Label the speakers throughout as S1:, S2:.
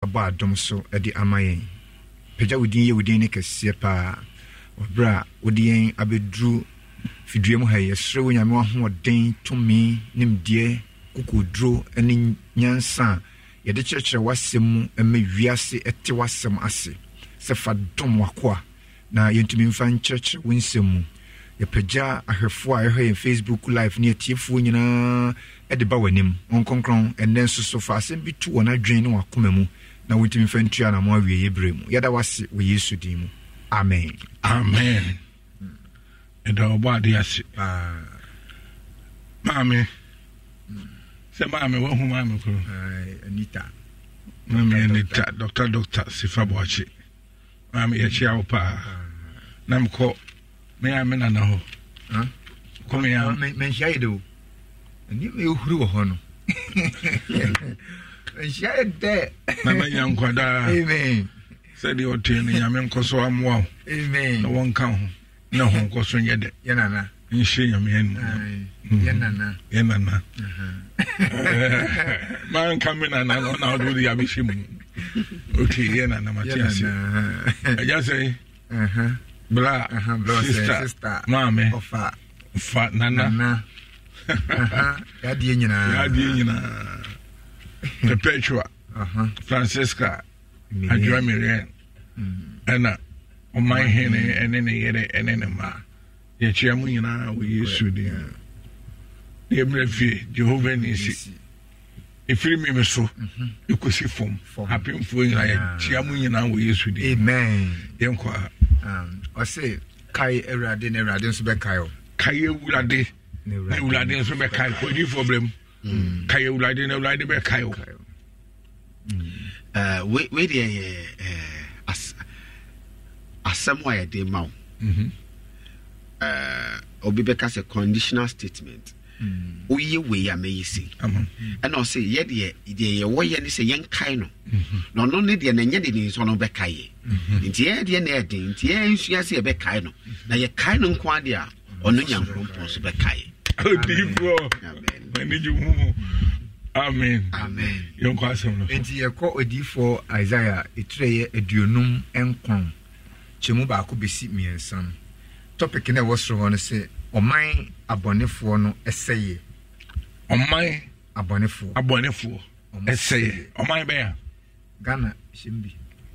S1: aba adom so edi amayen pagya wodin ye wodin ne kese pa obra wodin abedru fidue mu ha yesre wo nyame wa hoden tumi nimdie kukodro ene nyansa yede kyerkyere wasem mu eme wiase ete wasem ase se fa dom wakoa na yentumi mfa nkyerkyere wonsem mu ye pagya ahwefo a ehwe Facebook live ne atiefo nyina ede ba wanim onkonkron enen so fa asem bi tu wona dwen ne wakoma mu na wotimi fa ntua na mo awie yebre mu yada wase wo Yesu din mu amen
S2: amen eda obade ase mame se mame wo hu mame ko
S1: Anita
S2: mame Anita Dr. Sifa Boachi mame ye chia opa namko me amena na ho ko me ya
S1: men shaido ni me uhuru ho no shade
S2: mama yankwada
S1: amen
S2: said you tin nyame nkoso amwa
S1: amen
S2: na won kan ho na ho nkoso nyede
S1: yenana
S2: nshi nyame yenana man kamina na na do ya bishimu okay yenana matiasi I say bla sister mame ofa nana yadi nyina Perpetua Francisca Adwa Miriam ana o my hene ene yere ene ma ye chiamu nyina wo Yesu di ye mrefi Jehovah nisi ifiri mi so ikosi fom happy mfo nyina ye chiamu nyina wo Yesu di
S1: amen
S2: yenko
S1: o say kai erade na erade nso be kai o
S2: kai ewurade na ewurade nso be kai ko di problem kai ewurade na ewurade be kai o
S3: we dey asamo ya dey maw obi be ka say conditional statement oye we ya me yisi and o say ye dey wo ye ni say yen kai no no ne dey na nye dey ni so no be kai nti ye dey na dey nti ye nsua say be kai no na ye kai no nko ade a ono nyankopon so be kai
S2: odibo amen amen
S3: amen
S2: yonko asem no
S1: enti ye ko odifo Isaiah etreye aduonum enkon chemu ba ko besi miensan topic na wosro ho no se oman abonefo no eseye
S2: oman
S1: abonefo
S2: eseye oman be ya
S1: Ghana shimbi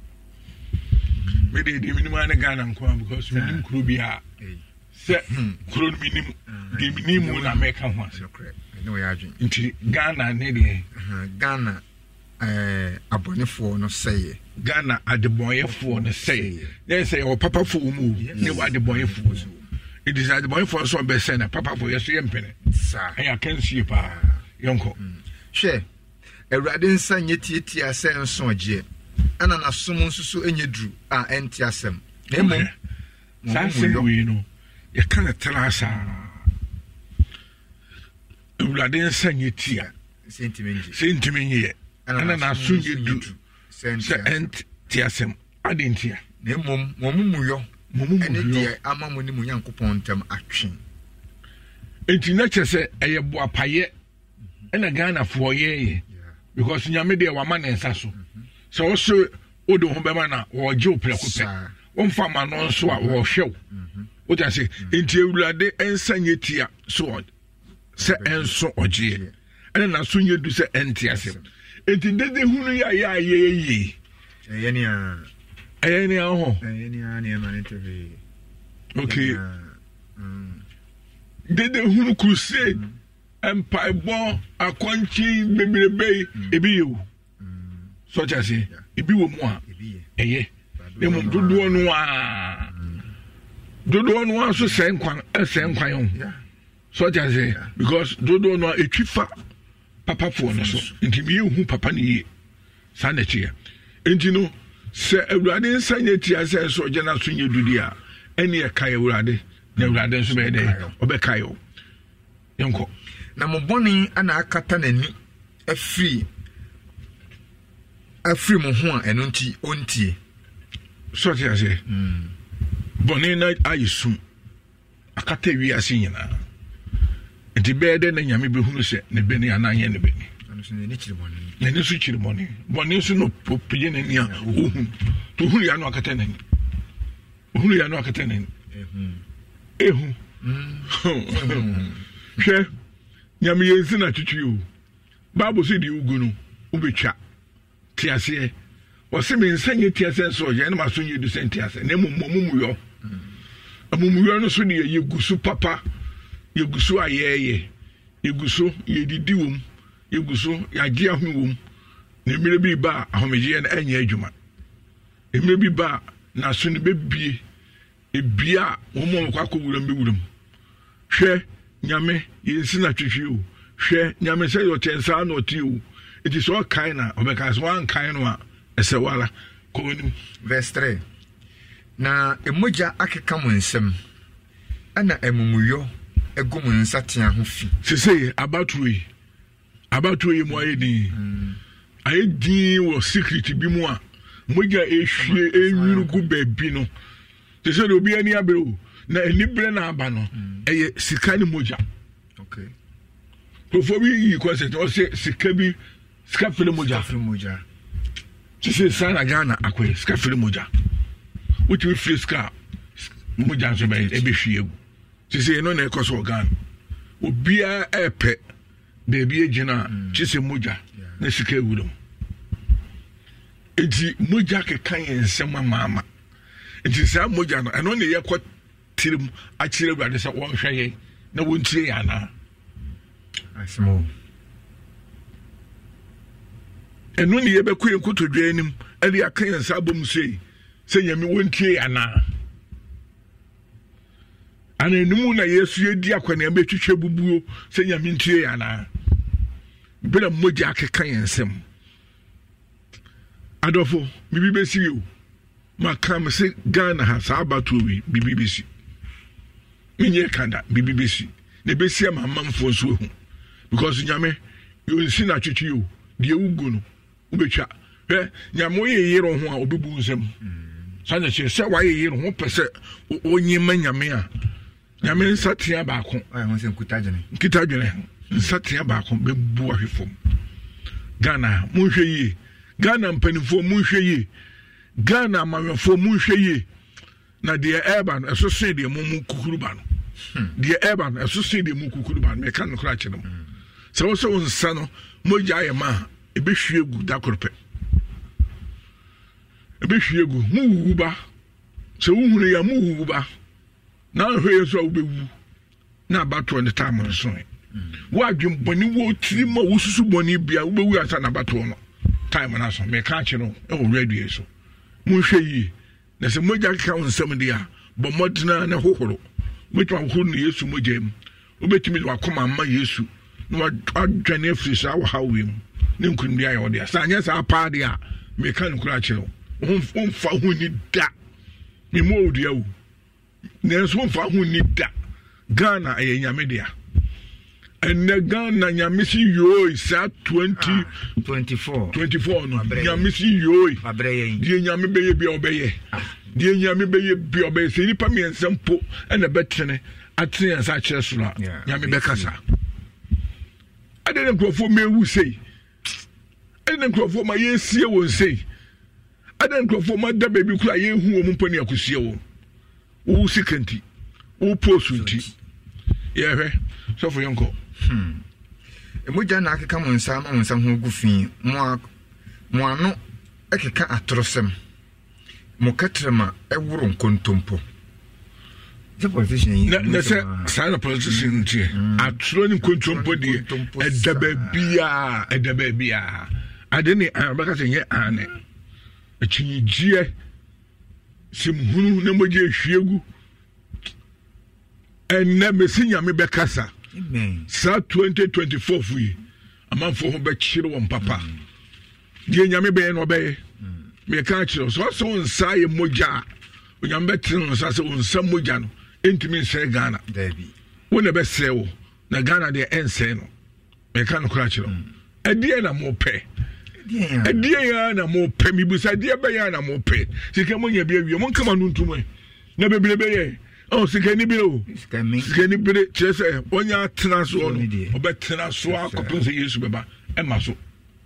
S2: me dey minimum na Ghana nko because we nim kuro bia se kuro minimum na America ho
S1: no ya adwen
S2: nti Ghana ne dey
S1: Ghana abonefo no seye
S2: Ghana adeboyefo no seye they say o papa fo mu ne wa adeboyefo it is adeboyefo so be say na papa fo yeso yempene
S1: sa
S2: I can see pa yonko
S1: hwe Ewurade nsa nyetieti ase nso ogie ana na som nsusu enyedru a enti asem na emom
S2: sa se we no ye kana trasa Ewurade nsa nyetia sentimenye ye ana na so yedu se enti asem adentia
S1: na emom momumuyo ene die ama moni mu Nyankopon ntam atwe
S2: enti na chese eye boapaye ena Ghana fo ye because nyame de wa ma nensa so so also odo ho be ma na wo je oprekope won fa ma no so a wo hwew wo ta se enti Ewurade ensa nyetia so se enso ogie ena na so nyedu se enti asem enti dede hunu ya ye
S1: eyeni
S2: ho
S1: eyeni na ma nitebe
S2: okay dede hunu crusade empire bo akonchi bebrebe ebi yewu so cha se ebi wo mu a eye emu dodo no a so sen kwan yo so cha se because dodo no etwifa papa fo no so nti bi hu papa ne yi sa na chia enti no se Ewurade nsanye tia se so gena so nye dudi a ene e kai Ewurade na Ewurade nso be dey obeka yo yonko
S1: na moboni ana akata nani afri mo ho a eno nti ontie
S2: so tia se boni na ayisu akata wi ase nyina enti be de na nyame be hunu se ne be ne ananye ne be ni na ne so chiri boni so no popie na ni a ohun to hunu ya no akata na ni ohunu ya no akata na ni ehun hwe nyame yensi na twitwi o Bible say di ugu no ubetwa tiase o se me nsanye tiase so je na maso nyi du sentiase na mumuyo amumuyo no so de yegusu papa yegusu ayeye yegusu yedidi wom yegusu yagye ahu wom na emire bi ba ahomeje na anya adwuma emire bi ba na so ne bebie ebia wo mo kwa kowuram bewuram hwe nyame yensi na twitwi o hwe nyame se yo tensa na oti o it is all kind na obeka so one kind no a ese wala ko nim
S1: verse 3 na emoja akeka mo nsem ana emumuyo egu mo nsatea ho fi
S2: sese abatwe mo ayedi ayedi wo secret bi mu a moja ehwie enwuru gu baabi no sese do bi ani abero na enibre na aba no eye sika ni moja
S1: okay
S2: for we concept o say sika fele moja sese sana Ghana akwe sika fele moja which we free sika moja so be hwie egu sese no na ekoso Ghana obia epe baby ejina chise moja na sika ewulo enti moja ke kan ensem mama enti sa moja no eno ne yekọ tirim a kire brade se won hweye na wontie ya na
S1: asmo
S2: eno ne yebekọ enkotodwa anim ali akan ensa bom sei se nyame wontie ya na ana enimu na Yesu edi akwane betwetwe bubuo se nyame ntie ya na bela moja akeka yensem adofo bibi besi yo makam se Ghana ha sabatu wi bibi besi minye kanda bibi besi ne besi amamfo so hu because nyame yo nsi na twetwe yo de ugu no ubetwa nyamo ye yero ho a obebu nsem sanya che se wa ye yero ho pese onyima nyame a nyame nsatia ba ko
S1: ai ho se
S2: nkitajene nsatia ba ko bebu ahwefom Ghana munhwe yi Ghana mpanifo munhwe yi Ghana amawefo munhwe yi na de urban eso se de mu kukuru ba no de urban eso se de mu kukuru ba me kan no kra kire no se wo se wonsa no moja ye ma ebehwie gu dakorpe ebehwie gu mu ba se wuhuru ya mu ba na hwe so obewu na abato ne time no so wa dwem boni wo tiri ma wo susu boni bia wo bewu asa na abato no time na so me ka kire no e wo radio so mu hwe yi na se moja ka onsam dia bo modna na hohoro metwa hohoro ne Yesu mojem obetimi wa koma amma Yesu no adwane afisa wa hawem ne nkundia ya odia sa anya sa pa dia me ka nkura kire wo mfa ho ni da me mo odia wo nenso mfa ho ni da Ghana aye nyame dia enne Ghana nyame si yoy sa 2024 no nyame si yoy die nyame beye bia obeye die nyame beye bia obeye se ni pa mi ensempo ene betene atene sa kire so la nyame bekasa adene nkrofo mewu sei adene nkrofo ma yesie won sei adene nkrofo ma da baby kura ye hu wo mpani akusie wo wo sikanti wo posunti yewe so for yonko
S1: emoja na akeka mo nsa ma nsa ho gufi mo ano ekeka atrosem mo katrema ewuro nkontompo the position yi
S2: na se sana position ntie atro ni nkontompo de edaba bia adeni abaka se nye ane echinyie simhunu na moje hwiegu enne mesinya me bekasa
S1: amen
S2: sa 2024 fu amanfo ho be kire won papa die nyame be no be me ka kire so nsa ye moja onyam be tire no so nsa moja no entimi nse Ghana
S1: dabi
S2: wona be sewo na Ghana de ense no me ka no kra kire adie na mo pe adie ya na mo pe mi busa adie be ya na mo pe sika mo nya bi awie mo kama no ntumwe na bebre be ye Oh, sikani biro. Sikani biro. Chese onya tena so no. Obe tena so akopon se Yesu beba. Emma so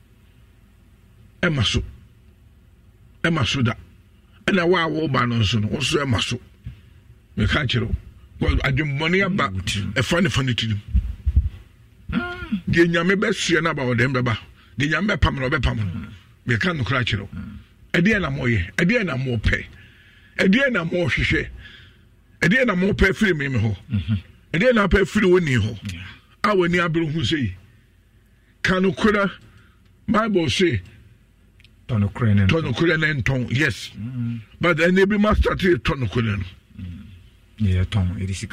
S2: da. Ena wa ba no so no. So emma so. Me ka kiro. Well, adwemmɔne aba ɛfa ne fa ne tirim deɛ nyame bɛsua no aba wɔdɛm bɛba deɛ nyame bɛpam no ɔbɛpam no meka nokora kyerɛ wo ɛdeɛ na moyɛ ɛdeɛ na mopɛ ɛdeɛ na mohwehwɛ ɛdeɛ na mopɛ firi me hɔ ɛdeɛ na apɛ firi wo ni hɔ a w'ani abere hu sɛ yi ka nokora Bible say
S1: tɔnokora ne
S2: ntɔn yes but ɛnɛ bi ma start tɔnokora no
S1: yɛtɔn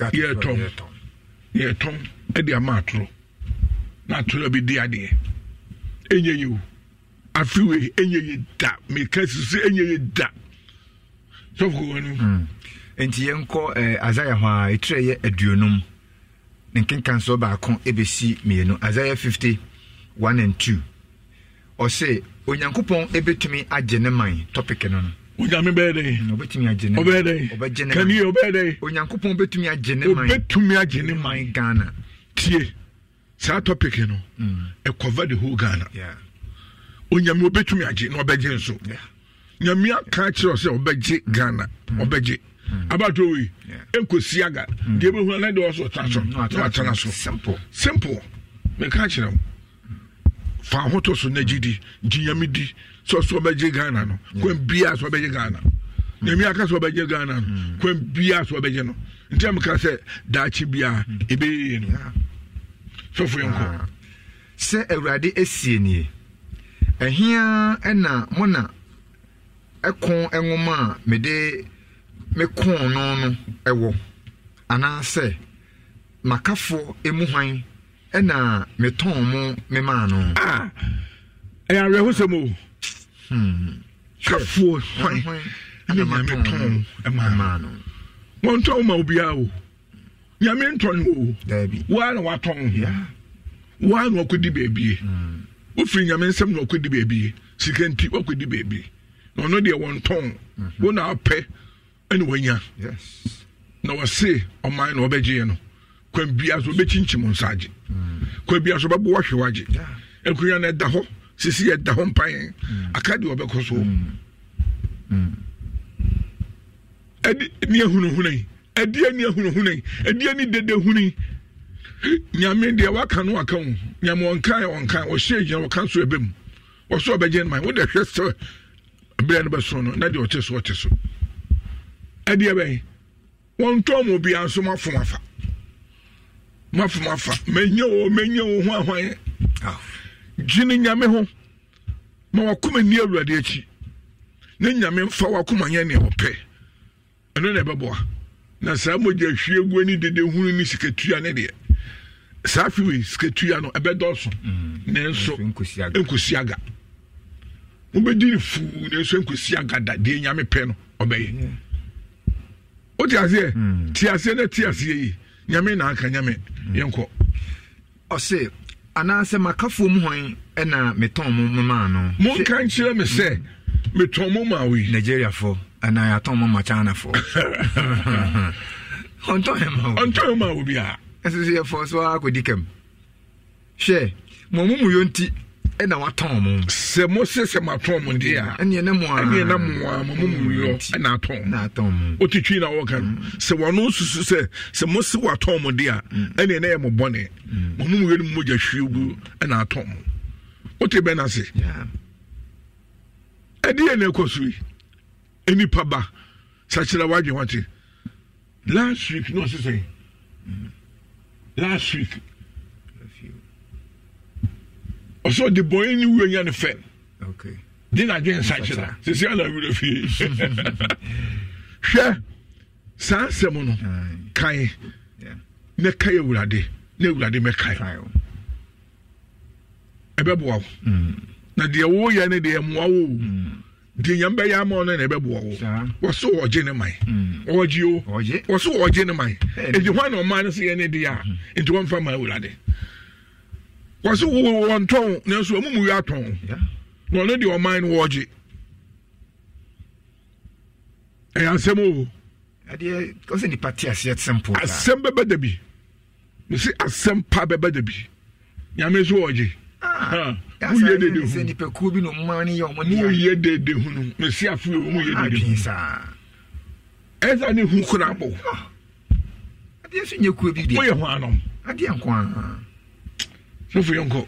S2: ɛde ama atoro na atoro bi di adeɛ enye yi o afiwe enye yi da meka sisi enye yi da sɔfo wɔn
S1: nti yɛnkɔ Isaiah ho a ɛtire yɛ aduonum ne nkenkan so baako ebesi mmienu Isaiah 50:1 and 2 ɔse onyankopɔn ebetumi agye ne man topic no
S2: Onyame bɛɛdɛ
S1: obetumi agye ne
S2: obɛdɛ kani obɛdɛ
S1: onyankopɔn obetumi agye ne man Ghana
S2: tie saa topic no e cover the whole Ghana onyame obetumi agye na obɛgye nso nyame aka kyerɛ sɛ obɛgye Ghana obɛgye abato wi enkosi aga de behu na de ɔso taso na atana so simple me ka kyerɛ wo fa hoto so na gidi nyame di so obɛgye Ghana no kwen bia so obɛgye Ghana nyame aka so obɛgye Ghana no kwen bia so obɛgye no nti am ka sɛ daachi bia ebe no so fu yonko
S1: sɛ awurade esie nie ehia ɛna mona ɛkon enwoma mede mekon no ɛwɔ anaasɛ makafo emu hwan ɛna metɔn mo mema no
S2: ɛyɛ awerɛhosɛm o kafoɔ hwan ɛna metɔn ɛma no wɔntɔn ma obiara o nyame ntɔn o woa na watɔn woa na wakɔdi baabie wofiri nyame nsɛm na wakɔdi baabie sika nti wakɔdi baabie na ɔno deɛ wɔntɔn wo na apɛ ɛne wanya na wɔse ɔman na wɔbɛgyeɛ no kwan bia so wɔbɛkyinkyim nsa agye kwan bia so wɔbɛbɔ wɔhwe wagye akunya no ɛda hɔ sisi ɛda hɔ mpan aka deɛ wɔbɛkɔ so ɛde ni ahunuhunai ɛdeɛ ni ahunuhunai ɛdeɛ ni dede huni nyame deɛ waka no aka wo nyame wɔnkan ɔhyɛ gyina wɔka so ɛbɛm wɔso ɔbɛgye no man wode hwɛ sɛ berɛ no bɛso no na deɛ ɔte so ɛdeɛ bɛn wɔntɔ mo bia nso mafomafa menye wo ho ahwan gyine nyame ho ma wakoma ni awurade akyi na nyame mfa wakoma nyɛ ne ɔpɛ ɛno na ɛbɛboa na saa mogya hwie gu ani dede hunu ni sikatua ne deɛ saa fiwe sikatua no ɛbɛdɔso nanso nkosiaga wobɛdi fu nanso nkosiaga da deɛ nyame pɛ no ɔbɛyɛ o ti aseɛ yi nyame na aka nyame yɛnkɔ
S1: ɔse anaasɛ makafo mu hwan ɛna metɔn mo mema no
S2: monka nkyerɛ me sɛ metɔn mo ma wi
S1: Nigeriafo ana yɛatɔn mo ma Chinafo
S2: ɔntɔn ma wo bia
S1: ɛsɛ sɛ yɛfɔ so akɔdi kam hwɛ mo mu yɔnti ɛna watɔn mo
S2: sɛ mo se sɛ matɔn mo deɛ a
S1: ɛneɛ na mo
S2: mo mu yɔ ɛna atɔn mo otitwi na wɔka no sɛ wɔno susu sɛ mo se watɔn mo deɛ a ɛneɛ na yɛ mo bɔne mo mu yɔ no mogya hwie gu ɛna atɔn mo wote bɛ na se ɛdeɛ na ɛkɔ so yi enipa ba sakyerɛ wadwe wate last week no ɔse sɛ last week ɔsɛ ɔde bɔn ni wuo nya ne fɛ de na adwen sakyerɛ sisi ala wura fie hwɛ saa asɛm no kan ne kae awurade na awurade mɛkae ɛbɛboa wo na deɛ woyɛ ne deɛ mmoa wo deɛ nyame bɛyɛ ama no na ɛbɛboa wo wɔso wɔgye ne man ɔgye o wɔso wɔgye ne man ɛnti hwan na ɔman no sɛ yɛ ne deɛ a nti wɔmfa ma awurade wɔso wɔntɔn nanso ɔmo mu yɛ atɔn na ɔno deɛ ɔman no wɔgye ɛyɛ asɛm o
S1: ade ko se ni party ase simple
S2: asem beba da bi me se asem pa beba da bi nyame so oje mu ye de hu
S1: se ni pe ku bi no mani yo mo ni
S2: mu ye de hu no me se afu mu ye de hu
S1: sa
S2: eza ni hu kura bo
S1: ade so nye ku bi de
S2: wo ye ho anom
S1: ade anko
S2: so fu yonko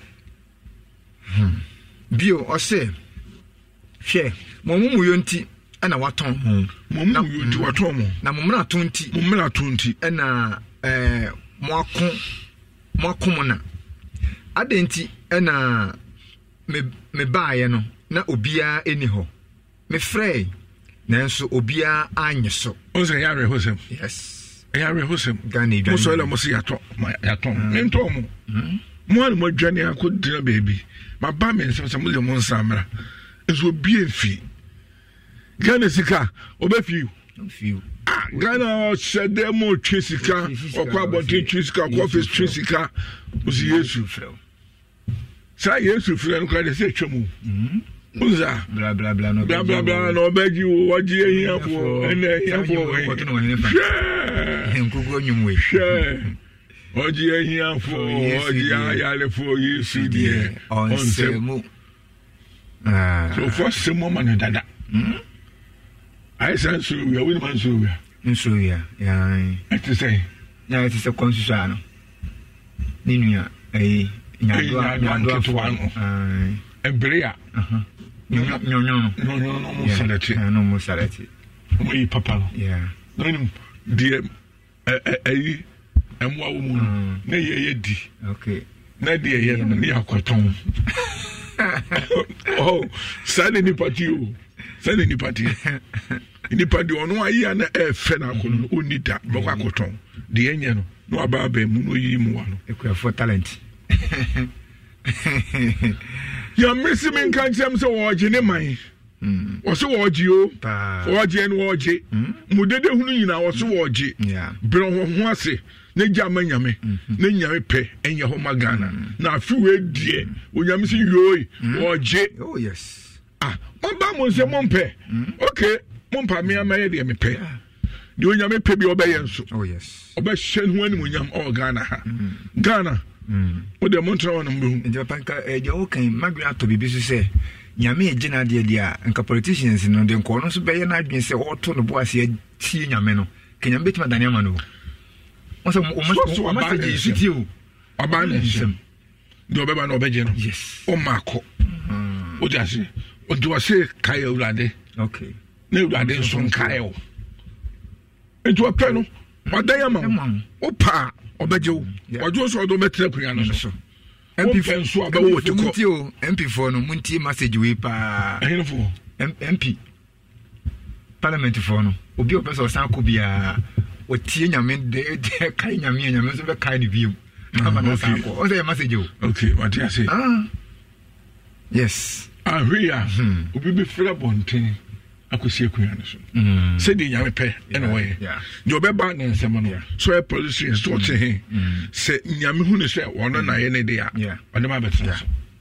S1: bio o se hwe mo mu yonti ana waton
S2: mo mu yonti waton mo
S1: na mo mra tonti ana mo akon na adenti ana me baaye no na obia eni ho me frey nanso obia anye so
S2: o se yare hosem
S1: yes
S2: yare hosem
S1: gani
S2: mo so la mo se yaton mento mo mo an mo dwane akodina baby ma ba me se mo le mo nsamra eso bie fi Ghana sika obefiu Ghana shede mo twisika okwa bonte twisika okwa face twisika usi Yesu sa Yesu frɛ no kwade se twemu uza
S1: bla bla bla no
S2: no beji wo ji ehiafo ene ehiafo
S1: enkugo nyumwe
S2: oji ehiafo oji ayalefo Yesu die
S1: onsemu
S2: so for semo man dada I said so we are with man so we
S1: yeah
S2: to say
S1: yeah it is a constitution ninuya nyado
S2: to ebrea no
S1: mo salati
S2: mo papa
S1: yeah
S2: no die emwa wo mu na ye di
S1: okay
S2: na die ye no ni akoton oh sani ni party nipa de ono ayi na efe na akono onida boko akoton de enye no no aba mu no yi mu wa no
S1: ekwa for talent
S2: ya misi min kan chem se wo je ne man wo se wo je o wo je no wo je mu dede hunu nyina wo se wo je bro ho ase ne jama nyame ne nyame pe enye ho magana na afi we die onyame se yoi wo je
S1: oh yes
S2: mo ba mo se mo mpe okay mo mpa me amaye de me pe de onyame pe bi obeye nso
S1: oh yes
S2: oba hyen ho ani onyam o Ghana ha Ghana o de mo ntra won mbe hu
S1: nje panka de o kan magua to bibi so se nyame egina de dia nka politicians no de nko no so beye na adwen se o to no bo ase tie nyame no kenyam betima dane ama no o so o message fiti o
S2: aba na nsem de obeba na obeje no
S1: yes
S2: o mako o jase o do se kai urade
S1: okay
S2: na urade so kai o eto apɛ no wadayama o pa obeje o wajo so do metre kunya no so MP so abawo tiko
S1: MP for no muntie message we pa
S2: ahenfo
S1: MP parliament for no obi o pese o san ko bia o tie nyame de kai nyame so be kai ni biom na na san ko o say message o
S2: okay what you say
S1: yes
S2: ahwia obi be fira bonten akosi akunya no so se di nyame pe ene wo ye de obeba na nsem no so e politicians so che he se nyame hu ne se wono na ye ne de ya ode ma betra so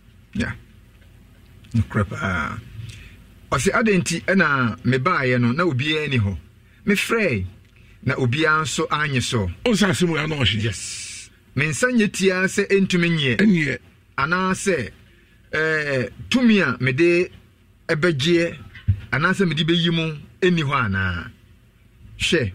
S1: no crap o se adenti na me baaye no na obi ani ho me frey na obi anso anye so
S2: o sa se mu ya no hye
S1: yes me nsanye tia se entumi nye ana se tumia me de ebegie anase me di beyi mu eni ho ana hwe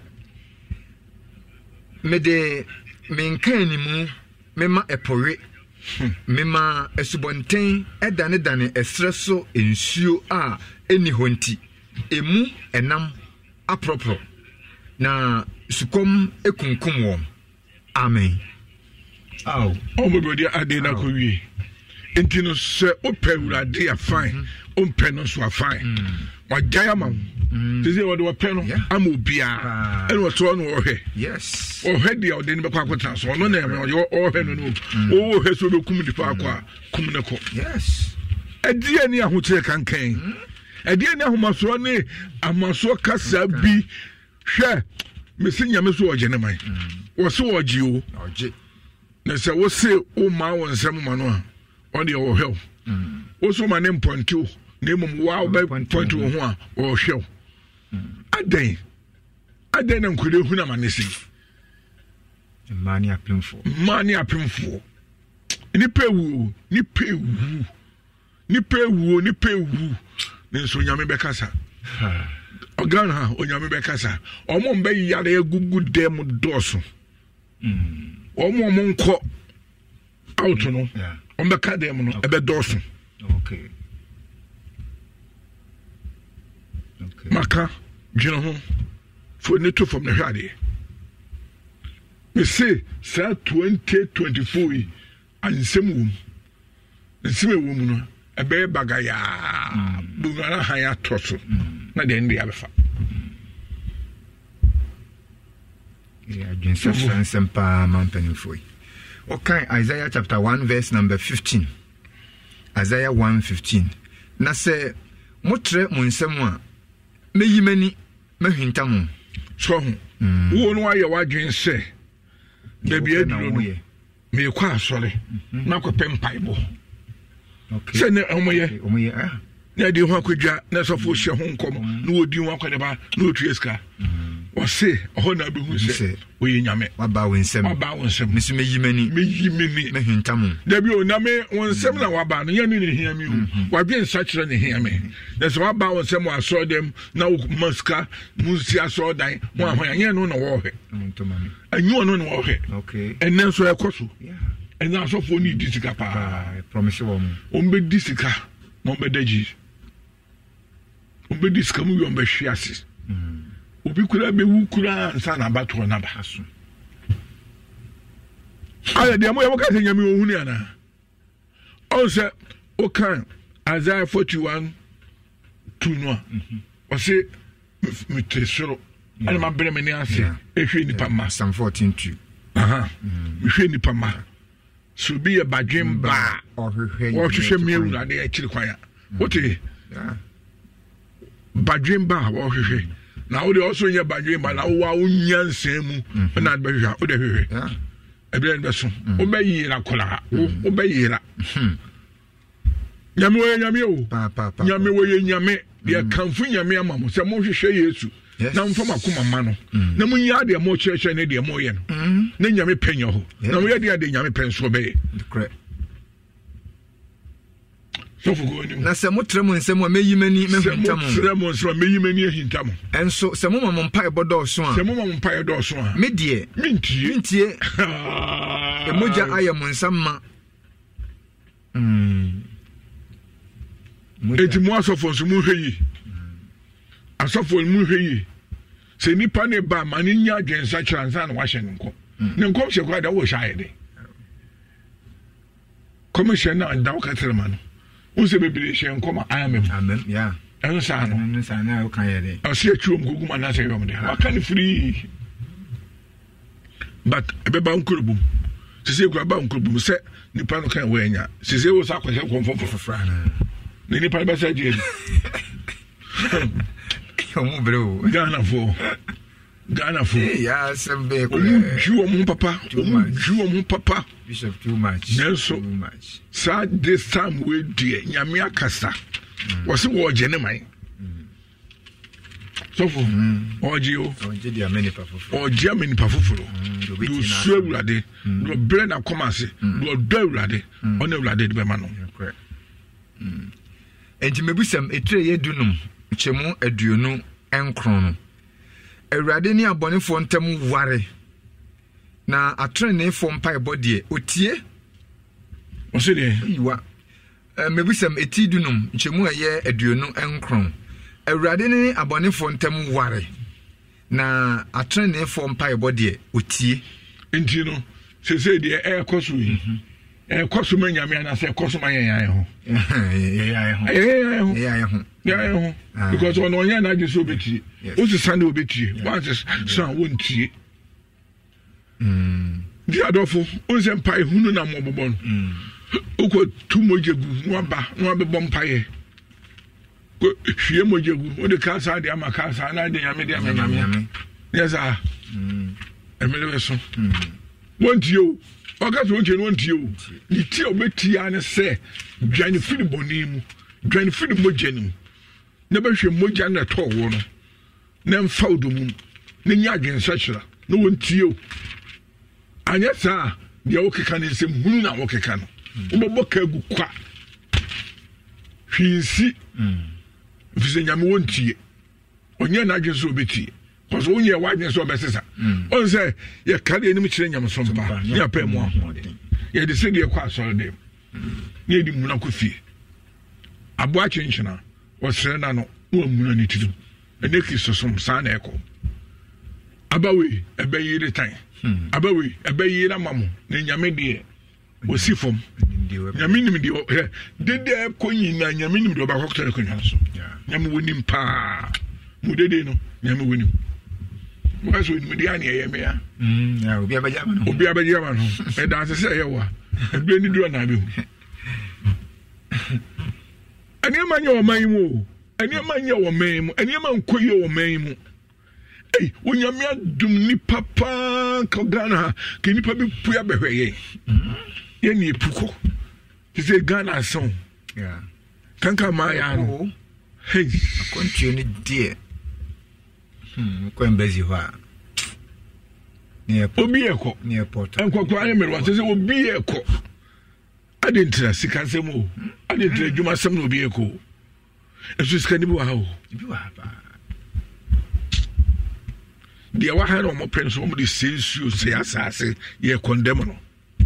S1: me de menkan ni mu mema epowe mema esubonten edane esreso ensuo a eni ho nti emu enam apropro na sukom ekunkum wo amen
S2: aw o mo bodi ade na ko wie enti no se opɛ urade a fine ompɛ no so a fine wagaya ma tese wo de opɛ no ama obia ene woto no ohwɛ
S1: yes
S2: ohwɛ dia o de ne bekwa kwota so no na me ohwɛ no o ohwɛ so bekum di pa akwa kum ne ko
S1: yes
S2: ɛdeɛ ni ahokyere kankan ɛdeɛ ni ahomaso ne amaso kasa bi hwɛ mesinya me so oje ne man wo se oje o
S1: oje
S2: na se wo se o ma won nsɛm ma no a on the ohel also my name point name wow by point ho a ohel aden adan na nkure hu na manesi
S1: mani apemfo ni pewu ne so nyame bekasa ogan ha onyame bekasa omo mbe yare egugu dem doso omo nko out no ombe ka dem no ebe doso okay
S2: maka jino ho for neto from the hade me say 2024 ansem wom no ebe bagaya bugara haya toso na de ndi abefa
S1: yeah jinsa sempa mampani foi okay Isaiah chapter 1 verse number 15 Isaiah 1:15 na se motre mo nsem a meyimani mahwinta mo
S2: so wo no aye wadwen se da bia duro no me kwa asore na kopem paibo
S1: okay
S2: se ne omoye na di ho akwadwa na sofo hye ho nkom na wodi ho akwadeba na otueska o se ho na be hu se oye nyame
S1: waba wonsem mesi meyimani mahwintam
S2: da bia o na me wonsem na waba no yanu ne hia mi hu wadwen sa kire ne hia me na se waba wonsem asoro dem na maska musi asoro dan ho ahoya yen no na wo hwe anyu no na wo hwe
S1: okay
S2: enen so ekoso yeah ena sofo ni disika pa
S1: promise wo
S2: o mbe disika mo mbe daji o mbe disika mu yo mbe hwiase obi kura be wu kura nsa na bato na ba aso aya de mo ka se nyame ohunu ana o se o kan Isaiah 41 2 o se me tesoro ana ma bere me ni ase ehwe ni pa ma
S1: Psalm 14:2
S2: me hwe ni pa ma so be a badwem ba o hwehwe me ewura de akiri kwan wote badwem ba o hwehwe na wo de also nya badwem ba na wo nya nsem mu na be hwehwe o de hwehwe ebere nbe so o be yira kola o be yira nyame wo nyame o nyame wo nyame de kanfu nyame amamo se mo hwehwe Yesu na mfama kuma ma no na munya de mo kyerɛkyerɛ ne de mo yɛ no na nyame penya ho na wo yɛ de nyame penso be
S1: correct
S2: so fugo ni
S1: na se motre mo nsɛm a meyimani mahwintam
S2: motre mo nsɛm a meyimani ahintam
S1: enso se mo mama mpa ebodo so a
S2: se mo mama mpa edo so a
S1: me de mintie emoja ayɛ mo nsam ma
S2: enti mo asofo so mo hweyi asofo mo hweyi se nipa ne ba ma ne nya adwensa kransa na wahye nko ne nkom hye kwa da wo hye de commission na da wo katrema no wo se bebire hye nkom amen
S1: yeah
S2: ensa
S1: na o kan ye de
S2: o se atwom guguma na se yom de aka ne free but ebeba nkurubum se kura ba nkurubum se nipa no kan we nya se wo sa kwahye konfofofofra ne nipa ba sa je
S1: Omo bro
S2: Ghana for
S1: yeah sembe ko
S2: ju omo papa
S1: bishop too much
S2: so this time we dear nyame akasa was wo je ne man so for oje
S1: dia many
S2: pafoforo do so awurade do bre na komase do do awurade ona awurade de be ma no
S1: enti mebusam etre ye dunum chemu aduonu enkron no awurade ni abonefo ntam ware na atrenefo mpa ebode otie
S2: o se de
S1: yiwa mebusam eti dunum chemu aye aduonu enkron awurade ni abonefo ntam ware na atrenefo mpa ebode otie
S2: enti no se de ekoso yi ekoso manyame na se ekoso manyan ho yeah because on onya na just obeti o se sande obeti once so won tie di adofo o se mpai hunu na mobobo no o ko tu mojegu no aba bom paye ko hwie mojegu o de ka sa de amaka sa na de nyame de nyame yes ah emele so won tie o oga so nche won tie o ni tie obeti ane se dwane firi bonimu dwane firi mojenu na ba hwe moja na to wo no na mfa odumum ne nya adwensachira no wontie o anya saa de wokeka ne nsem hunu na wokeka no wobɔ ka gu kwa hwinsi mfise nyame wontie onye na adwenso obetie cause onye wadwenso obesesa on say ye kale enim kire nyame sompa ya pa mu ahode ye de se de kwa asore dem ye di muna ko fie abo akyenkyena wɔsere na no wo muna ne titu ene kisosom sa na ekɔ abawe ebayire tan abawe ebayire mamu ne nyame de osifom nyame nim de dede konyi na nyame nim de obakɔkɔtɔ konwa so nyame wonim pa mu dede no nyame wonim mo so nim de ani yeme ya obi abajama no e da se ye wa e ni duro na be hu ani amanye o man mu ani amanye o man mu ani am nkoyi o man mu ei wonyame adum ni papa ka Ghana ke ni pa bi puya behweye ye ni epuko ti se Ghana son kanka ma ya no hey akontue ni die ko embassy ho ni obi eko ni airport enkoko ayemero wa se obi eko adentra sika semo adentra djuma sem no obi eko eso sika ni bi wa ba dia wa ha no mo prince mo de sensu se asase ye condemn no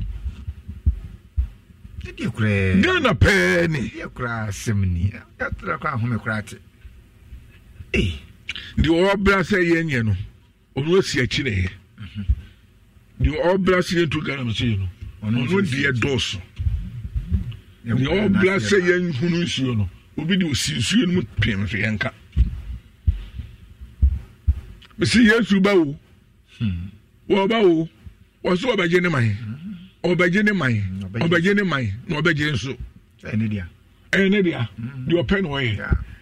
S2: dia kure Ghana peni dia kura semni ya tra kwa home kurate di obra se yenye no onu si akire di obra se yentu Ghana se no onu di edoso di obra se yen hunu nsuo no obi di osinsuo no mu pem so yenka bisi Yesu bawo wo bawo wo so obaje ne man obaje ne man no obaje nso ene dia di open no ye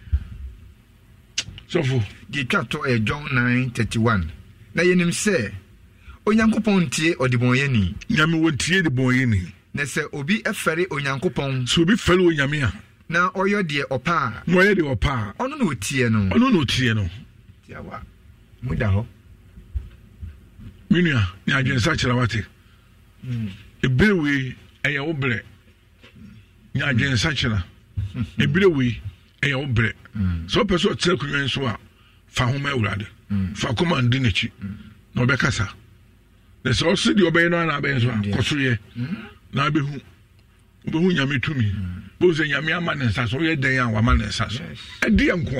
S2: sofo di twato John 9:31 na yenim se onyankopon tie odibonye ni nyame wontie de bonye ni na se obi efere onyankopon so obi fere onyame a na oyo de opa no oyo de opa ono no tie no tiawa muda ho minia ni agyensa kyerɛ wate eberewe ɛyɛ obre ni agyensa kyerɛ eberewe ɛyɛ obre so person tsɛ kunwen so a fa homa awurade fa command n'echi na obekasa na so o se di obey no na abɛn so a kɔsoye na abehu obehu nyame tumi bo ze nyame ama ne nsa so yɛ den a wa ma ne nsa so edi enko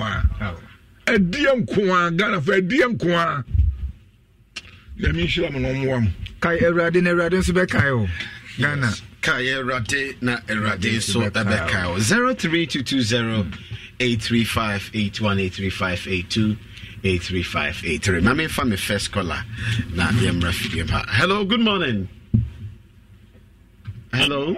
S2: a Ghana fa edi enko a nyame hira mo no mo kai erade na erade so be kai o Ghana kai erade na erade so be kai o 0322083581835828358 mama fa me first caller na dem rafidie pa. Hello, good morning. Hello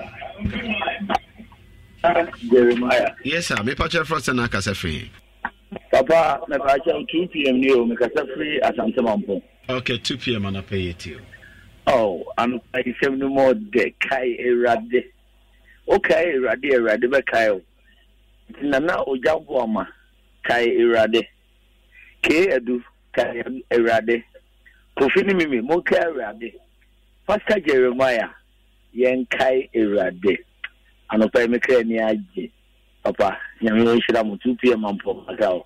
S2: Jeremiah. Yes sir, me patch first na kasa free papa me patch 2 p.m. ni o me kasa free asante mampo. Okay, 2 p.m. and I pay it to you. Oh, I'm I say no more de kai erade. Okay, erade be kai. Nana ojambo ama kai erade. Ke edu kai erade. Kofini mimi mo kai erade. Pastor Jeremiah yen kai erade. Anopa me kai ni aje. Papa, nyame shira mo 2 p.m. ampo makao.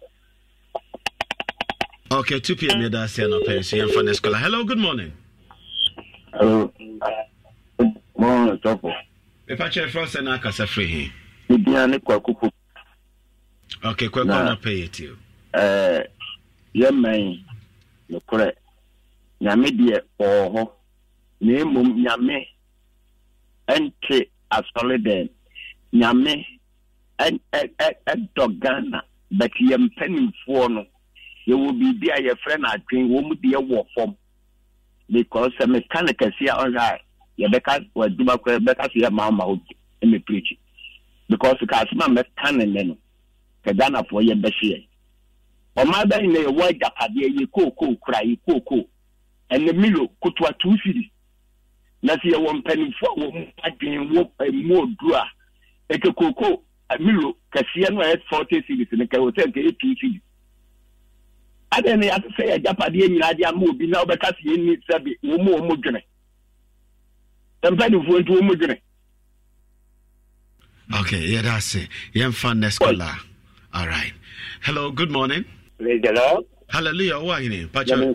S2: Okay, 2 p.m. that's here no pay. See for next caller. Hello, good morning. Hello. Morning, Topo. Me patch first and akasa free. Bibiane kwakuku. Okay, kwakuku na pay it you. Ye man, no kore. Nyame de oho. Ne mum nyame ente asoliden. Nyame en dogana but yem penimfo no. You will be a friend at Green Woman, dear war form because a mechanic here on right. Your Becca was do Becca see a mamma in me preach because the customer met cannon then Kadana for your Bashir. Or my in a white Japadia, you cocoa cry, cocoa, and the Milo could to a 2 cities. Nasia 1 penny for I can walk a more draw. A cocoa, a Milo, Cassiano had 40 cities in a hotel, 2 cities.
S4: then I say a Japanese idea move now because you need to be more modern. Sometimes you to modern.
S3: Okay, yeah, that's it. You're fun, scholar. All right. Hello, good morning.
S4: Praise the Lord.
S3: Hallelujah. Why are you?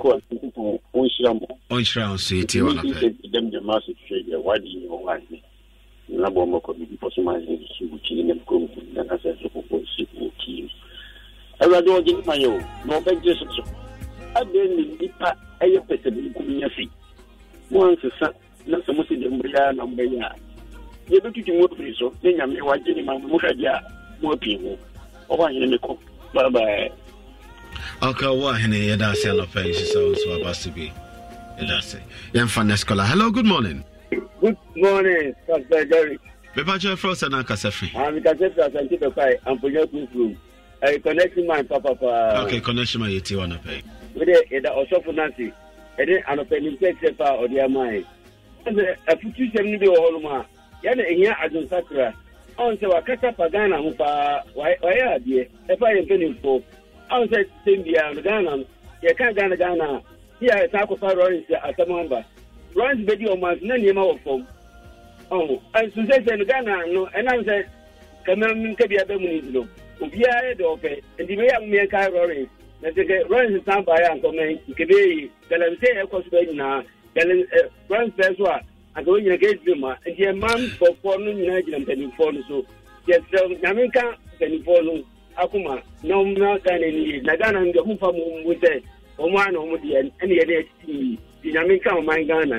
S3: On city, one of them.
S4: The massive trade. Why do you want me? Naboma could be possible to kill them, and as a support teams. I don't get my own. No, but just so. I've been in the air person in your feet. Once a son, not so much in the Brian on Bayan. You don't get more free, so then I'm watching my Muhaja more people. Oh, I in the cook. Bye bye.
S3: Okay, what any that's yellow face so about to be. That's it. Young fan scholar. Hello, good morning.
S4: Good morning, Pastor Jerry.
S3: Bepacho Frost and Akasafi.
S4: I'm Kasefa and Tipai and for your room. I connecting my papa.
S3: Okay, connection my yeti wanna pay.
S4: With it also for Nancy. And then I'm a penny sepa or their mind. And a future 70 Holma. Yana here as a Sakura. On so a Kata Pagana, why are dear? If I am penny for. I was at India and Ghana. You can't Ghana. Here I talk about Lawrence at the number. Lawrence video was none of them. Oh, and Suzette and Ghana, no, and I said, come on, can be a Dominino. We are okay, and the way I'm make Lawrence. Let's get Lawrence stand by and come in. You can be the say, of course, now. Lawrence Pessoa, and going against them, and your man for 4 United and penny phone. So, yes, Yamika penny phone. Akuma no any Nagana and the Hufa with the Oman or the any Dinamica my Ghana.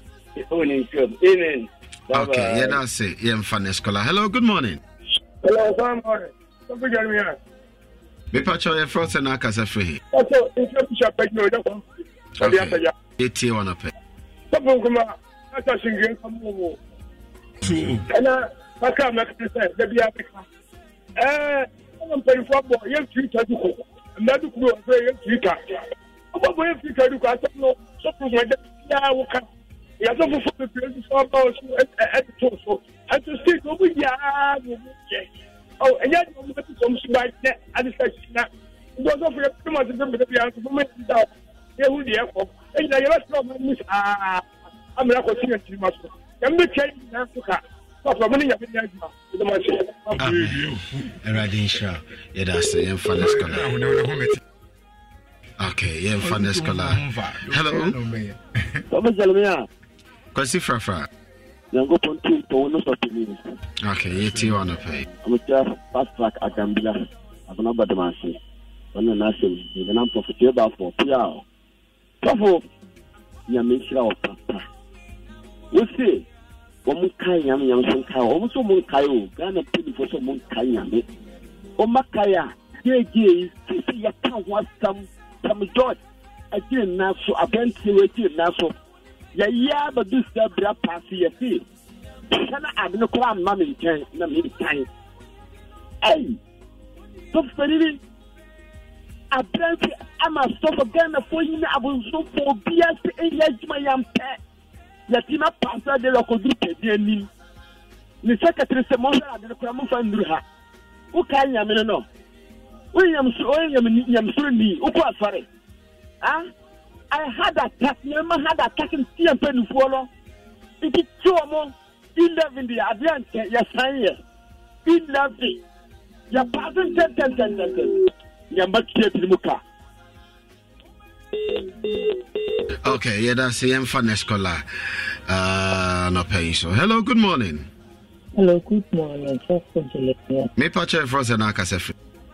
S4: Amen.
S3: Okay, yeah, that's it. Yeah, fun scholar. Hello, good morning.
S4: Hello, good morning. Something get me on.
S3: Bepacho your frost and Akasa free.
S4: Also, it's a bishop.
S3: Okay, it's you wanna pay.
S4: Something come out. That's a single come over. And I can't make it say, the Biapica. I'm paying for boy, yes, you can do. Another crew of very Africa. I'm going to do. I don't know. Something like that. You have to put the place for about at the torso. And to stick over here. Oh, and yet, I'm going to come by that. I just said, it was over too much of them to be out of the moment. They will be airport. And I left from Miss. I'm not going to see much. I'm not changing Africa.
S3: Eradisha, yeah, that's the infant scholar. Okay, yeah, infant scholar. Hello, Kwasi Frafa. Okay, you wanna pay.
S4: I'm just fast track at Gambia. I'm not about the machine. When the nation, the non profitable for PR. Papa, you make sure of Papa. You see. Omukai yam sunkai omuso munkai Ghana pay for some munkai yam omakaya ye see ya can want some George again now so abenti we now so ya but this bra pass ye see kana abno kwa mama nchen na me time hey so feriri abenti ama so for Ghana for you na abunso for bias ejuma yam pe Yatima pastor de la Codrupe, ni secretary Semona de Cramufandruha. Who can Yamino? William Sunni, Uqua Fare. Ah, I had attack, never had attacking Stian Penny Follow. It is 2 more 11 the Adrian, yes, I 11. Your pardon 10. Yambat Muka.
S3: Okay, yeah, that's the infant scholar. No paying so. Hello, good morning.
S5: Hello, good morning. Just to let me.
S3: Me patch for the Nakasefi.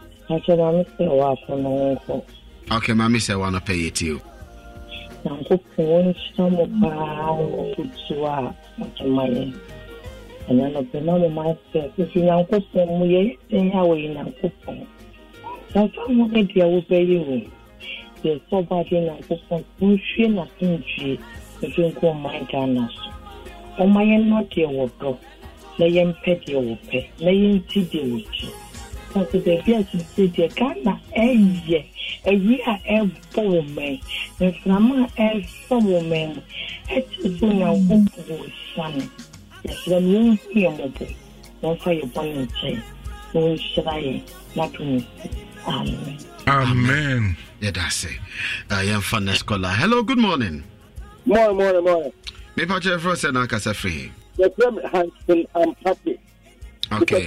S3: Okay, Mammy say wanna pay it to you.
S5: I'm going some of our money. And then of the number myself, if you now put some way in our way now. That's how much I will pay you. There's somebody now for pushing a country between my Ghana. Oh, my not your work. Lay and petty or pay, laying tea with you. But the baby city Ghana, a year a woman, and Flama as some woman. It's now with son. Yes, then you hear mobile. Don't fire your bonnet chain. No, should I not to me?
S2: Amen.
S3: Yeah, that's it. Young fun scholar. Hello, good morning.
S4: Morning.
S3: Me pache first and akasa free.
S4: The problem I'm happy.
S3: Okay.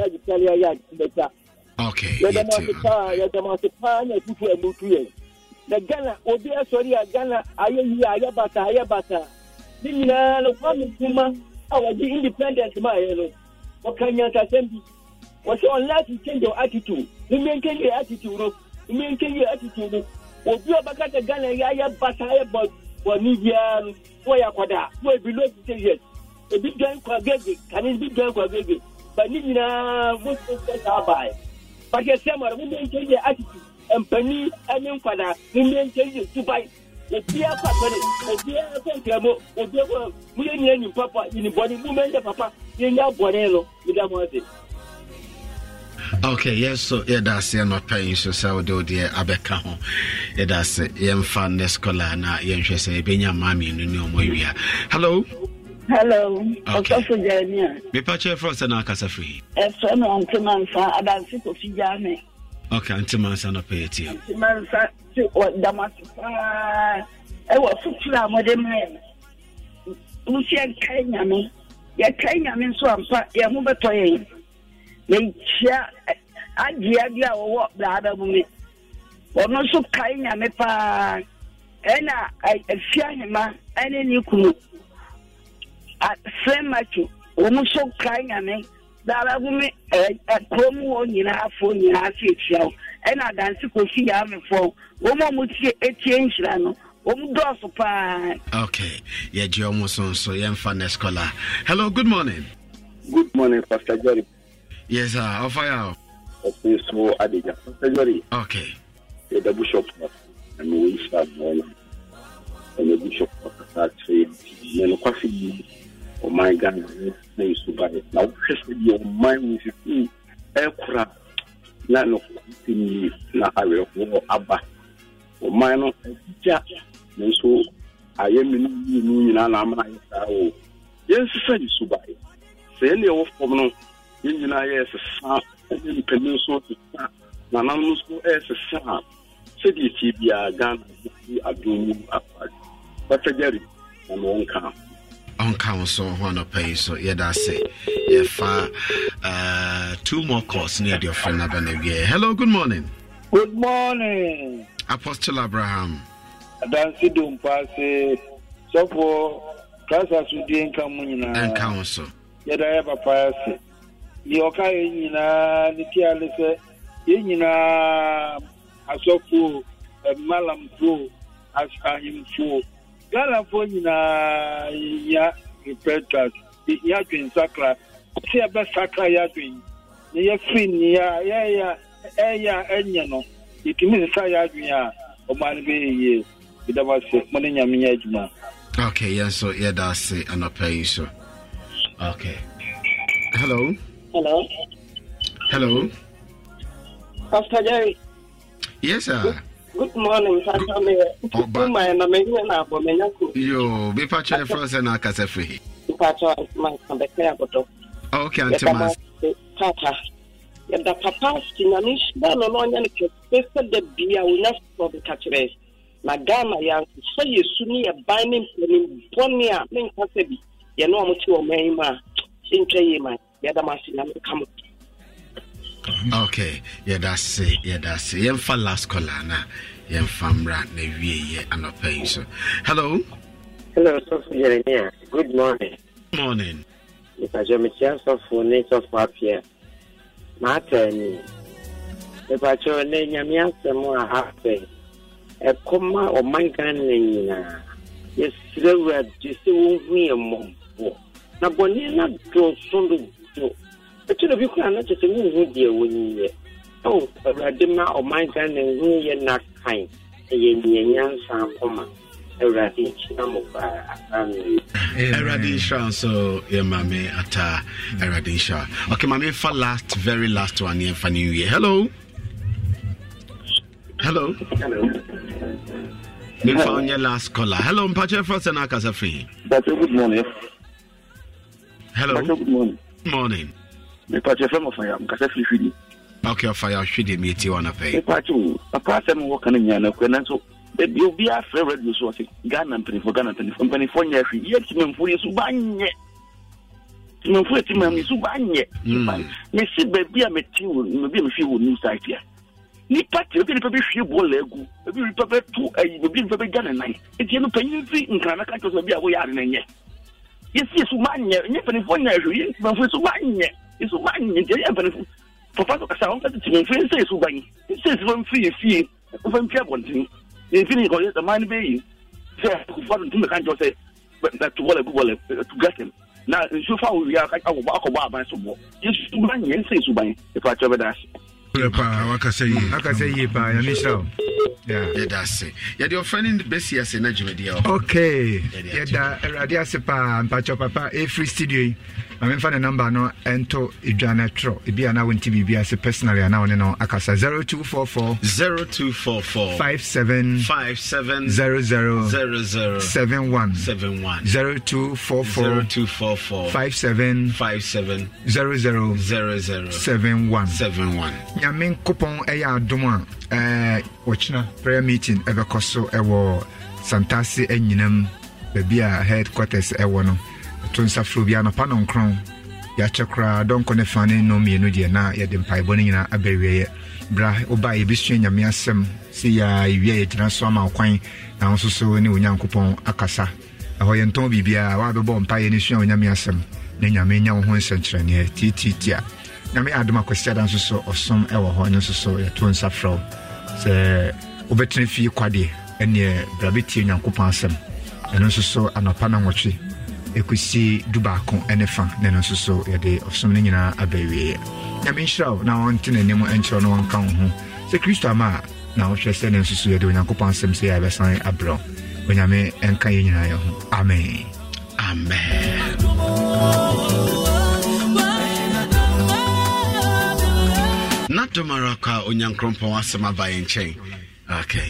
S4: The Ghana, Obia, sorry, Ghana, Ayabata. Nina, no family, our independent, my what can you assembly? What's unless you change your attitude? You maintain your attitude. Obia Bakata Ghana, Ayabata, but Nivian, Wayakada, where below the years. A big gang for Gaggy, can it be done for Gaggy? But Nina, what's the but yes, someone will maintain your attitude. And Penny, I mean, Father, we maintain to buy. The dear Papa, the dear Papa, the dear William Papa, in the body, woman, the Papa, in your Bonello, with that one.
S3: Okay, yes, so that's not paying so do dear Abeka. That's young fan Nescolana, young say, Benya Mammy, in New Moria. Hello. Okay. Me pache frost and akasa free.
S5: Friend on Timansa, about 6 of Yame.
S3: Okay, Antimansa no pay it.
S5: Timansa, what Damasa, I was Futura, Modern Man. Lucian Kanyami, your Kanyami swamp, your mother toy. They share idea or what the other woman. Or not so Kanyami pa. And I fear him, and then you could. At same match, almost so crying at me. That I will make a promo in our phone in our future. And I dance to see I'm for woman would see a change.
S3: Okay, yeah, almost on so young fan scholar. Hello, good morning.
S4: Good morning, Pastor Jerry.
S3: Yes, sir. How far
S4: Okay, so Adija, Pastor Jerry.
S3: Okay.
S4: The bishop and we start and the bishop of the coffee. Oh my God, nice to buy it. Now, your mind is in aircraft. None of the na area of Abba. Oh, mine of Jack. And so I am in Union and I'm like, oh, yes, said to buy it. Say any of them, Indian is a son, and Peninsula to start. Nanamus as a son. Said it to be a gun, a doom apart. But a Jerry, and won't come.
S3: On council, one of pay, so yeah, that's it. Yeah, far 2 more calls near your friend Abanavia. Hello, good morning.
S4: Good morning,
S3: Apostle Abraham.
S4: Dancy don't pass it. So for Casa Sudan Camuna
S3: and council.
S4: Yet I have a pass. The Okai in the Tialisa, Yina, Asofu, Malam Fu, as I am full. Galafonina, ya, repentance, ya twin sacra, see a best sacra ya twin. Ya fin, ya, enyano. It means Sayadria, or man be ye, it was money yamina.
S3: Okay, yes, so yeah, that's it, and I pay so. Okay. Hello.
S5: Pastor Jerry.
S3: Yes, sir.
S5: Good morning,
S3: Yo, be patched for us and I can say free. Okay, Antimas.
S5: Papa, the papa, Stinamish, no longer the beer will not for the catchers. Madame, young, say you soon a binding Ponia, Link Pasabi, you know, much your Mayma, Sintrayma, the other Masina come.
S3: Okay, yeah, that's it. Yem for last colana, yem famra, Navy, and not paying so. Hello,
S6: Sophia. Good morning.
S3: Morning.
S6: If I join me, chance of nature of Papia, Martin. If I join Yamian, some more happy. A comma or my gun, yes, slow, just we a mom. Now, Bonina goes from but you know, you cannot just move dear when you oh, a radima or my gun and we not kind. A young Sam Homer, a radish,
S3: a radish, so your mammy at a radish. Okay, mammy, for very last one year for New Year. Hello. We found your last caller. Hello, Mpache Frost and Akasa Free.
S4: That's a good morning.
S3: Hello.
S4: Good morning.
S3: Morning.
S4: Me pache from of I am Casa Free.
S3: Okay, fire should be meet you on a pay.
S4: A person walking in Yana, so you'll be a favorite resource. Ghana penny for Ghana penny from penny for years. Yet, for you, Subanye. No, for it, Subanye. You see, baby, I'm a team, maybe a few new site here. Ni party will be the few ball legu, maybe we prepare to a big Ghana night. It's you know, can you see in Canada will be away out in yet. Yes, Subanye, and if any for years, but for Subanye, it's Subanye, Papa sound that the friend says Subanye. It says one free fee, one fair one thing. If you go, the money being, say, who can't just say, but that to what to get him. Now, so far we are like our walk about by some more. Yes, Subanye, and say Subanye, if I travel that.
S2: I can say,
S3: yeah, that's it. Yeah, your friend in the best years in Nigeria.
S1: Okay, yeah, Radia Sepa and Pacho Papa, a free studio. I mean, find a number no ento Idana Tro. It be an hour in TV as a personally and now and no Akasa 0244 57 00 71 0244 57 00 71. Yamin coupon eya doma watchna prayer meeting ever koso ewo Santasi enyinam baby a headquarters ewo no tonsa flobia no panon kron ya chakra don kone fane no mienu de na ya de mpai boni nyina abewe bra oba ye bisua nyame asem si ya wie ye tena so ama kwan na nso so ne onyankopon akasa ahoye nton bibia wa bebo mpai ne sua nyame asem na nyame nya wo ho nsenkyerene tititia nyame adoma kwasiada nso so osom ewo ho nso so ya tonsa fro se obetene fi kwade ene bra betie onyankopon asem eno nso so anopa na nwotwe ekusi dubako enefa neno so yede osomne nyina abawie nyame nhyiraw na wontene nemu enkyero no wonka ho se Kristo ama na wo hwese neno so yede onyankopon asem se ya besan abro onyame enka ye nyina ye ho amen
S3: amen na domaraka onyankopon asem abaye nchen okay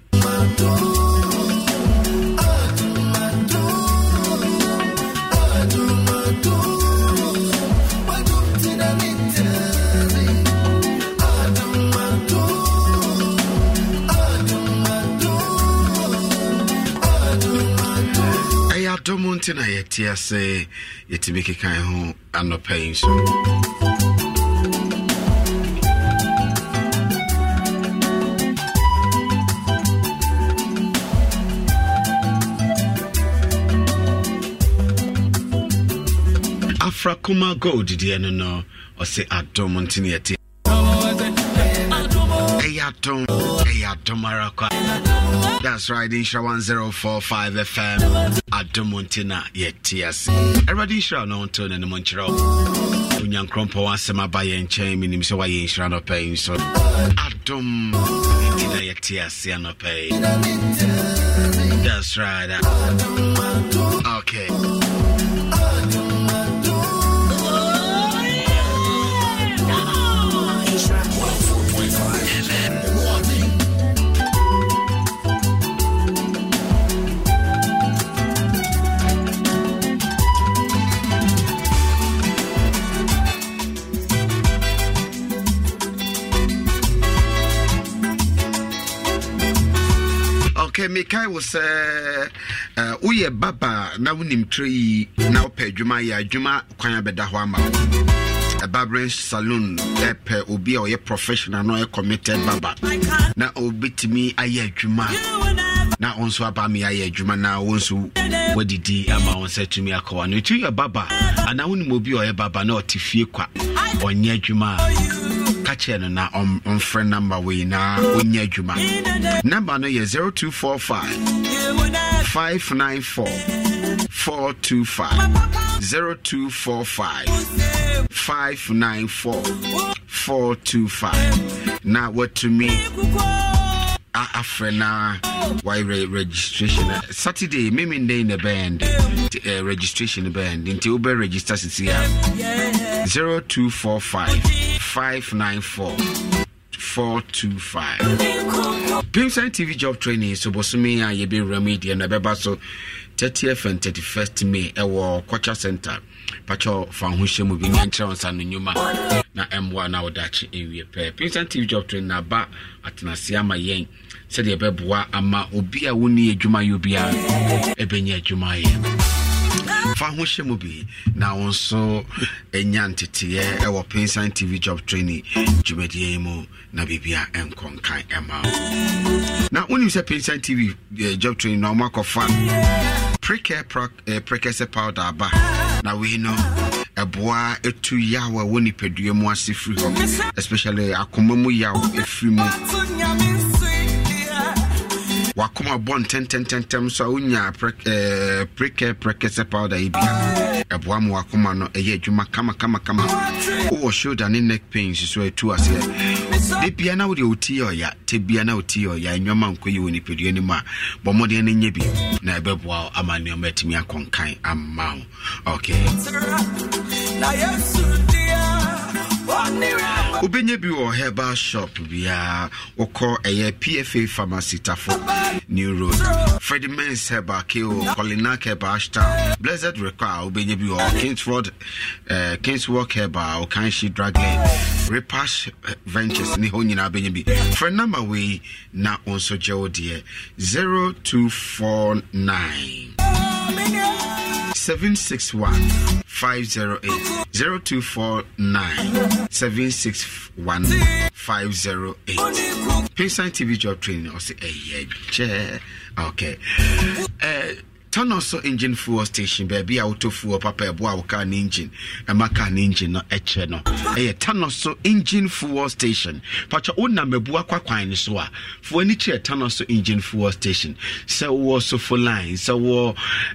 S3: Domontina yetia say yetimike kan ho anopain so Afrakuma gold die no o say adomontina yetia Eyadomaraka. That's right, Insha 1045 FM Adomontina yetias. Everybody shall know to the Montreal. Unyan Crompo was some abaye and chain, meaning so I ain't sure no paying so Adomontina yetias and no pay. That's right. Okay. Okay, Mikai was uye baba na unim tree na ope juma ya juma kwanya beda ho ama a barbering saloon epe obi o ye professional no ye committed baba na obitimi aye juma na onso aba me aye juma na onso wadidi ama on say to me akwa no tu ye baba ana unim obi o ye baba na otifie kwa onye juma catch na on friend number we na onye juma number no ye 0245 594 425 0245 594 425 now what to me afrena why registration Saturday maybe in the band registration band until Uber register here 0245 594 425 Pimsan TV job training so bosumi a ye be remedy na beba so 30th and 31st May ewo Kocha Center pacho fa ho hyemu bi nyankyerɛ onsa no nyuma na M1 na odachi ewie pe Pinsent TV job training na ba atenase ama yen sɛ de bɛboa ama obi a woni adwuma yobia ebenya adwuma yɛ fa ho hyemu bi na wonso enya ntete ewo Pinsent TV job training dwumadie mu na bibia enkonkan ema na woni sɛ Pinsent TV job training na makofa precare powder aba na we know eboa etu yawa woni pedua mu ase free home especially akoma mu yawo efri mu wakoma bon ten so unya precare powder ibia eboa mu wakoma no eye adwuma kama o shoulder ne neck pains so etu ase de bia na wo de oti oya te bia na oti oya enwoma nkoyi woni pedua ni ma bomode ne nya bi na ebeboa amane o matimi akonkan amma okay na yesu Ubenye bi o herbal shop bia okọ eye PFA pharmacy tafo New Road Freddie Men's Herbal KO Colinac Herbal Star Blessed Record ubenye bi o Kingswalk Herbal o Kanshi Drug Lane Repash Ventures ni ho nyina ubenye bi for number we na onso jewo de 0249 761 508 0249 761 508 Pinsent TV job training or say chair okay Tanoso engine fuel station baby auto fuel papa boa car engine amaka engine no eche no Tanoso engine fuel station pacha una mebua kwakwan ni so a fo ani che Tanoso engine fuel station so wo so for line so wo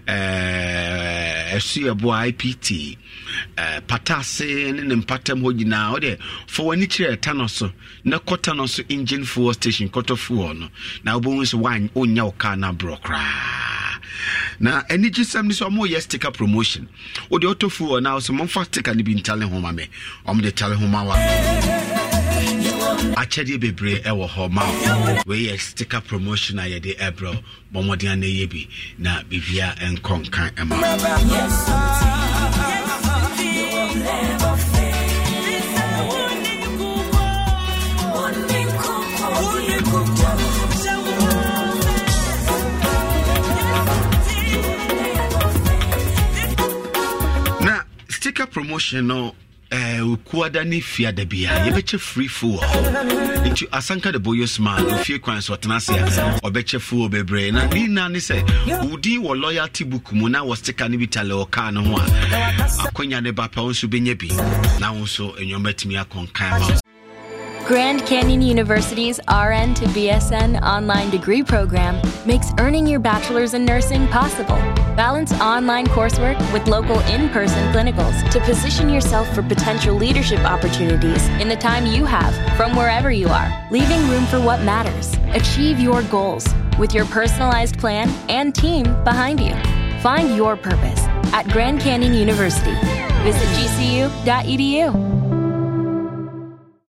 S3: esuabo IPT patase ne mpatam ho gina o de fo ani che Tanoso na Tanoso engine fuel station koto fuel no na obo so wan onya o car na brokra na energy sam so mo yes sticker promotion o de otofu na so mo fa sticker ni bi ntale ho ma me o mo de tale ho ma wa achede bebre e wo ho ma we yes sticker promotion aye de ebro bo mo de na ye bi na bibia enkonkan e ma sticker promotion no kuada ni fia da bia ye beche free fuel into asanka de boyos man ofie kwan so tenase o beche fuel bebre na ni na ni say udi wo loyalty book mu na wo sticker ni bitale o ka no ho a akonya ne ba pa onso benya bi na onso enyomatimi akonkan.
S7: Grand Canyon University's RN to BSN online degree program makes earning your bachelor's in nursing possible. Balance online coursework with local in-person clinicals to position yourself for potential leadership opportunities in the time you have from wherever you are, leaving room for what matters. Achieve your goals with your personalized plan and team behind you. Find your purpose at Grand Canyon University. Visit gcu.edu.